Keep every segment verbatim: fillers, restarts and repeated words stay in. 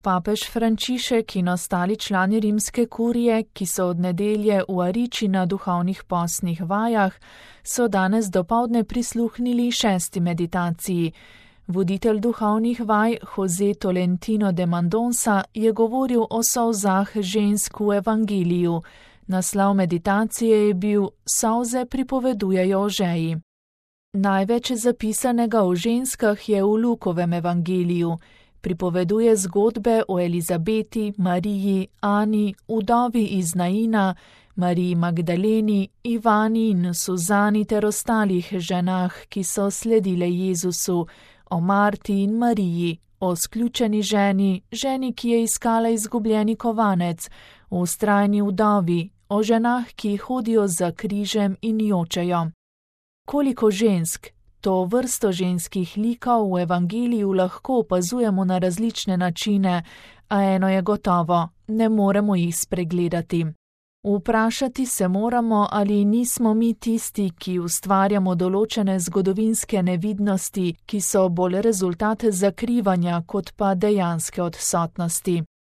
Papež Frančišek in ostali člani rimske kurije, ki so od nedelje v Ariči na duhovnih postnih vajah, so danes dopoldne prisluhnili šesti meditaciji. Voditelj duhovnih vaj Jose Tolentino de Mendonça je govoril o solzah žensk v evangeliju. Naslov meditacije je bil Solze pripovedujejo o žeji. Največ zapisanega o ženskah je v Lukovem evangeliju. Pripoveduje zgodbe o Elizabeti, Mariji, Ani, vdovi iz Naina, Mariji Magdaleni, Ivani in Suzani ter ostalih ženah, ki so sledile Jezusu, o Marti in Mariji, o sključeni ženi, ženi, ki je iskala izgubljeni kovanec, o vztrajni vdovi, o ženah, ki hodijo za križem in jočejo. Koliko žensk, to vrsto ženskih likov v evangeliju lahko opazujemo na različne načine, a eno je gotovo, ne moremo jih spregledati. Vprašati se moramo, ali nismo mi tisti, ki ustvarjamo določene zgodovinske nevidnosti, ki so bolj rezultat zakrivanja kot pa dejanske odsotnosti.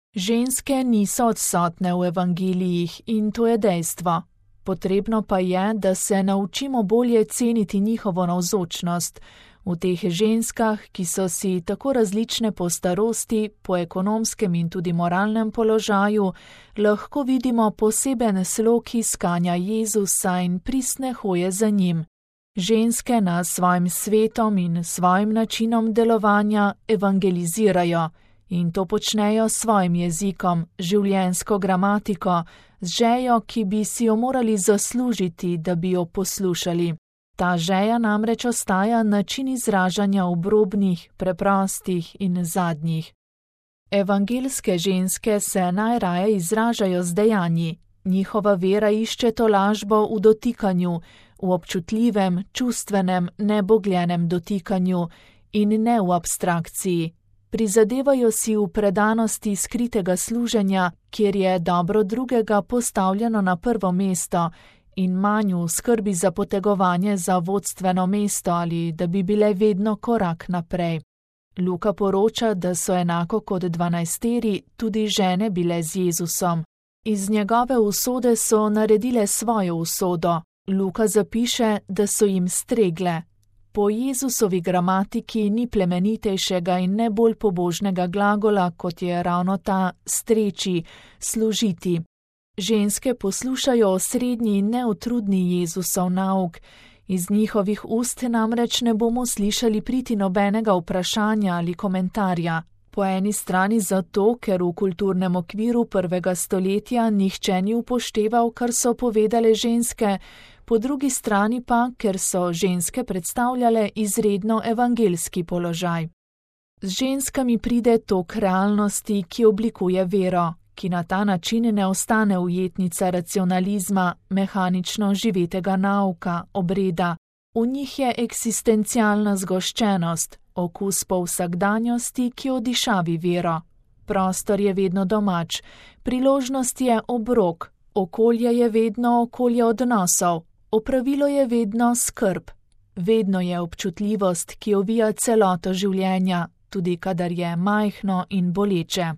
Ženske niso odsotne v evangelijih in to je dejstvo. Potrebno pa je, da se naučimo bolje ceniti njihovo navzočnost. V teh ženskah, ki so si tako različne po starosti, po ekonomskem in tudi moralnem položaju, lahko vidimo poseben slog iskanja Jezusa in pristne hoje za njim. Ženske nas svojim svetom in svojim načinom delovanja evangelizirajo in to počnejo s svojim jezikom, življenjsko gramatiko, z žejo, ki bi si jo morali zaslužiti, da bi jo poslušali. Ta žeja namreč ostaja način izražanja obrobnih, preprostih in zadnjih. Evangelske ženske se najraje izražajo z dejanji. Njihova vera išče tolažbo v dotikanju, v občutljivem, čustvenem, nebogljenem dotikanju in ne v abstrakciji. Prizadevajo si v predanosti skritega služenja, kjer je dobro drugega postavljeno na prvo mesto in manj v skrbi za potegovanje za vodstveno mesto ali da bi bile vedno korak naprej. Luka poroča, da so enako kot dvanajsteri tudi žene bile z Jezusom. Iz njegove usode so naredile svojo usodo. Luka zapiše, da so jim stregle. Po Jezusovi gramatiki ni plemenitejšega in ne bolj pobožnega glagola, kot je ravno ta streči, služiti. Ženske poslušajo osrednji in neutrudni Jezusov nauk. Iz njihovih ust namreč ne bomo slišali priti nobenega vprašanja ali komentarja. Po eni strani zato, ker v kulturnem okviru prvega stoletja nihče ni upošteval, kar so povedale ženske, po drugi strani pa, ker so ženske predstavljale izredno evangelski položaj. Z ženskami pride tok realnosti, ki oblikuje vero, ki na ta način ne ostane ujetnica racionalizma, mehanično živetega nauka, obreda. V njih je eksistencialna zgoščenost, okus po vsakdanjosti, ki odišavi vero. Prostor je vedno domač, priložnost je obrok, okolje je vedno okolje odnosov, opravilo je vedno skrb, vedno je občutljivost, ki ovija celoto življenja, tudi kadar je majhno in boleče.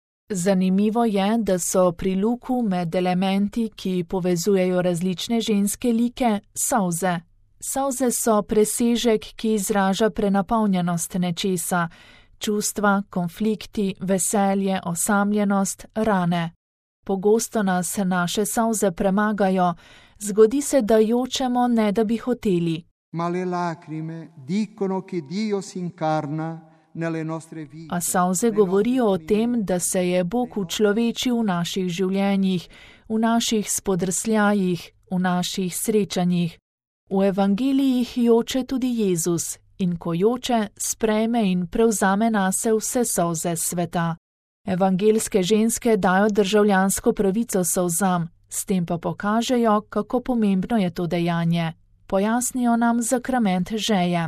Zanimivo je, da so pri Luku med elementi, ki povezujejo različne ženske like, solze. Solze so presežek, ki izraža prenapolnjenost nečesa, čustva, konflikti, veselje, osamljenost, rane. Pogosto nas naše solze premagajo, zgodi se, da jočemo, ne da bi hoteli. Ma le lacrime dicono che Dio si incarna nelle nostre vite. A solze govorijo o tem, da se je Bog učlovečil v naših življenjih, v naših spodrsljajih, v naših srečanjih. V evangelijih joče tudi Jezus in ko joče, sprejme in prevzame nase vse solze sveta. Evangelske ženske dajo državljansko pravico solzam, s tem pa pokažejo, kako pomembno je to dejanje. Pojasnijo nam zakrament žeje.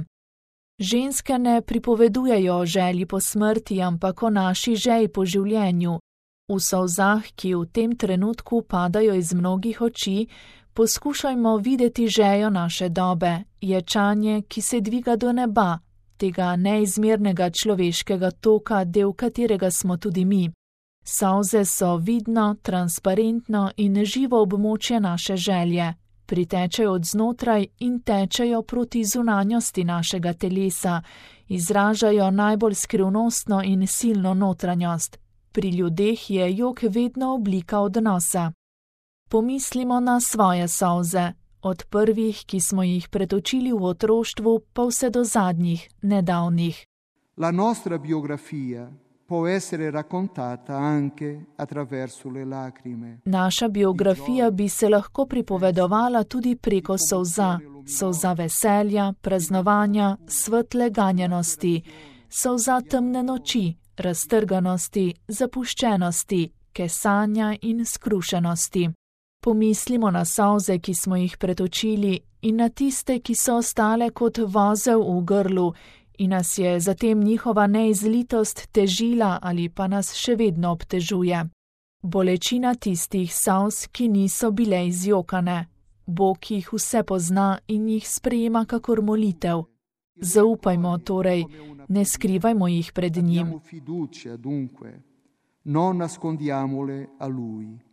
Ženske ne pripovedujejo o želji po smrti, ampak o naši žeji po življenju. V solzah, ki v tem trenutku padajo iz mnogih oči, poskušajmo videti žejo naše dobe, ječanje, ki se dviga do neba, tega neizmernega človeškega toka, del katerega smo tudi mi. Solze so vidno, transparentno in živo območje naše želje. Pritečejo od znotraj in tečejo proti zunanjosti našega telesa, izražajo najbolj skrivnostno in silno notranjost. Pri ljudeh je jok vedno oblika odnosa. Pomislimo na svoje solze, od prvih, ki smo jih pretočili v otroštvu, pa vse do zadnjih, nedavnih. La nostra biografia può essere raccontata anche attraverso le lacrime. Naša biografija bi se lahko pripovedovala tudi preko solza, solza veselja, praznovanja, svetle ganjenosti, solza temne noči, raztrganosti, zapuščenosti, kesanja in skrušenosti. Pomislimo na solze, ki smo jih pretočili, in na tiste, ki so ostale kot vozel v grlu, in nas je zatem njihova neizlitost težila ali pa nas še vedno obtežuje. Bolečina tistih solz, ki niso bile izjokane. Bog jih vse pozna in jih sprejema kakor molitev. Zaupajmo torej, ne skrivajmo jih pred njim. Non nascondiamole a Lui.